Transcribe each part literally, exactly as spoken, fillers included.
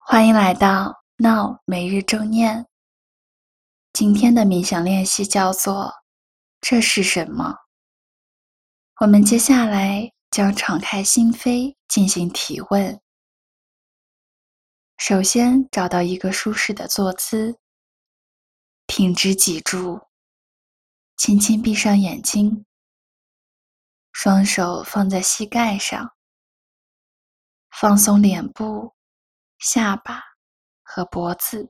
欢迎来到 Now 每日正念。今天的冥想练习叫做这是什么？我们接下来将敞开心扉进行提问。首先找到一个舒适的坐姿，挺直脊柱，轻轻闭上眼睛，双手放在膝盖上，放松脸部、下巴和脖子。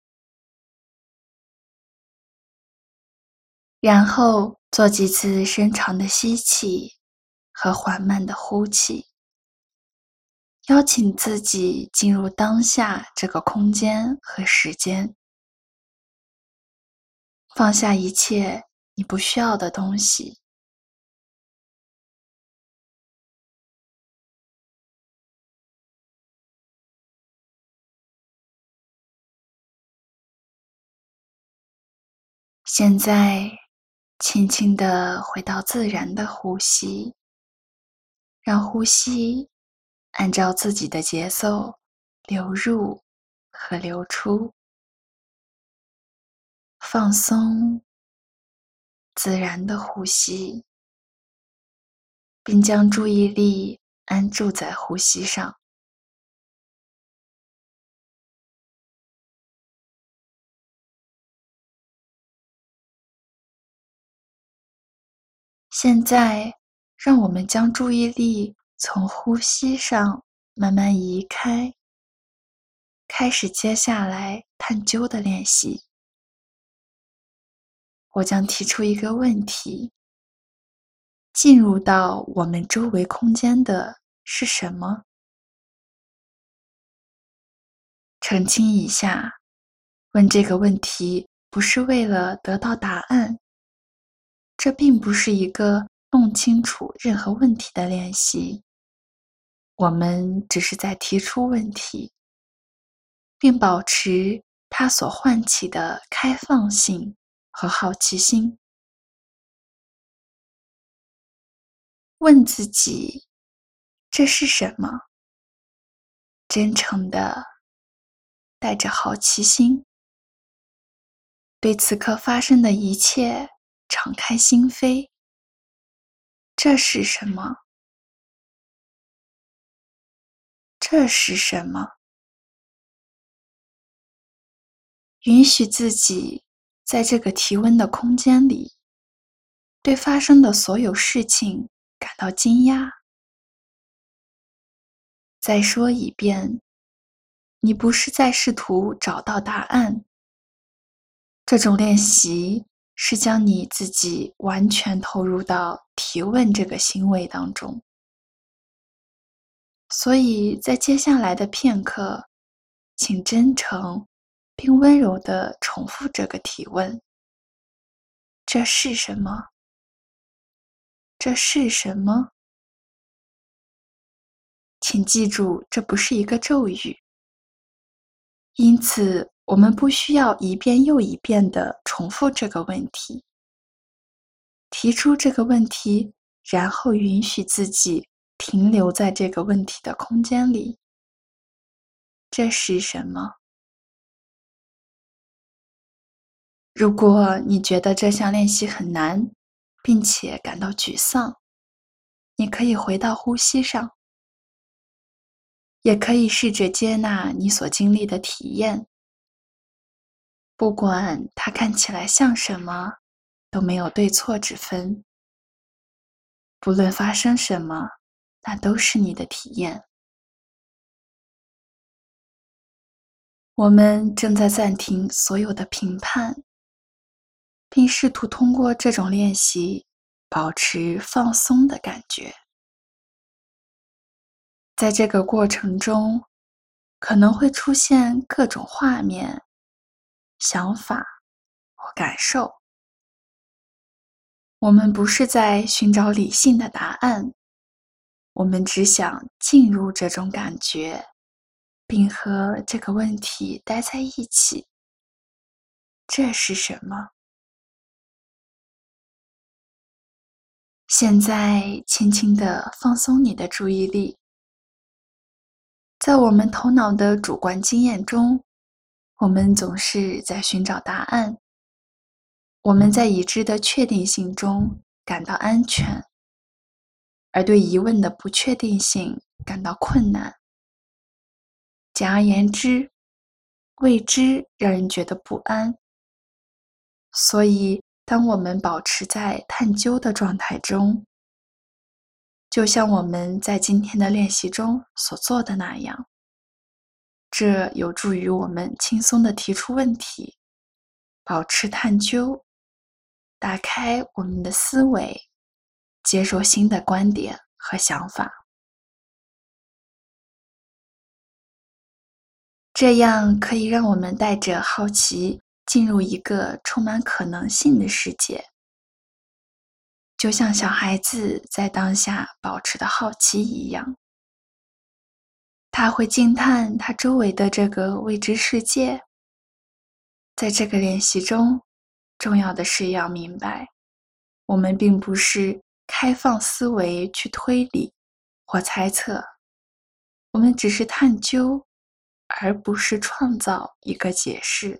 然后做几次深长的吸气和缓慢的呼气，邀请自己进入当下这个空间和时间，放下一切你不需要的东西。现在轻轻地回到自然的呼吸，让呼吸按照自己的节奏流入和流出，放松自然的呼吸，并将注意力安住在呼吸上。现在，让我们将注意力从呼吸上慢慢移开，开始接下来探究的练习。我将提出一个问题：进入到我们周围空间的是什么？澄清一下，问这个问题不是为了得到答案，这并不是一个弄清楚任何问题的练习。我们只是在提出问题，并保持它所唤起的开放性和好奇心。问自己，这是什么？真诚的，带着好奇心，对此刻发生的一切敞开心扉。这是什么？这是什么？允许自己在这个提问的空间里，对发生的所有事情感到惊讶。再说一遍，你不是在试图找到答案。这种练习是将你自己完全投入到提问这个行为当中。所以在接下来的片刻，请真诚并温柔地重复这个提问：这是什么？这是什么？请记住，这不是一个咒语，因此我们不需要一遍又一遍地重复这个问题。提出这个问题，然后允许自己停留在这个问题的空间里。这是什么？如果你觉得这项练习很难，并且感到沮丧，你可以回到呼吸上，也可以试着接纳你所经历的体验。不管它看起来像什么，都没有对错之分。不论发生什么，那都是你的体验。我们正在暂停所有的评判，并试图通过这种练习保持放松的感觉。在这个过程中，可能会出现各种画面、想法或感受。我们不是在寻找理性的答案，我们只想进入这种感觉，并和这个问题待在一起。这是什么？现在轻轻地放松你的注意力， 在我们头脑的主观经验中，我们总是在寻找答案。我们在已知的确定性中感到安全，而对疑问的不确定性感到困难。简而言之，未知让人觉得不安。所以，当我们保持在探究的状态中，就像我们在今天的练习中所做的那样，这有助于我们轻松地提出问题，保持探究，打开我们的思维，接受新的观点和想法。这样可以让我们带着好奇进入一个充满可能性的世界，就像小孩子在当下保持的好奇一样。他会惊叹他周围的这个未知世界。在这个练习中，重要的是要明白，我们并不是开放思维去推理或猜测，我们只是探究，而不是创造一个解释。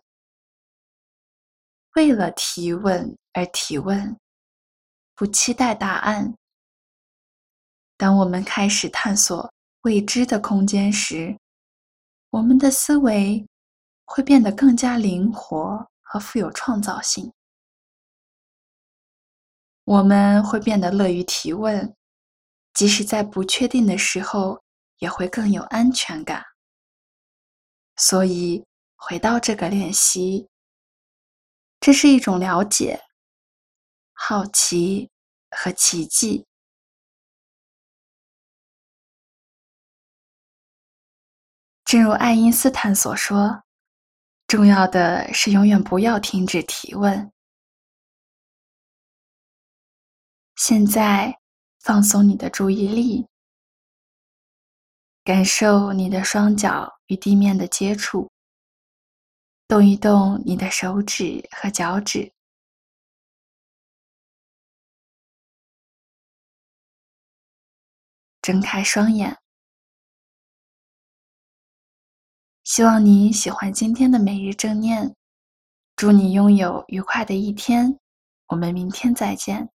为了提问而提问，不期待答案。当我们开始探索未知的空间时，我们的思维会变得更加灵活和富有创造性。我们会变得乐于提问，即使在不确定的时候，也会更有安全感。所以，回到这个练习，这是一种了解、好奇和奇迹。正如爱因斯坦所说，重要的是永远不要停止提问。现在，放松你的注意力，感受你的双脚与地面的接触，动一动你的手指和脚趾。睁开双眼。希望你喜欢今天的每日正念，祝你拥有愉快的一天，我们明天再见。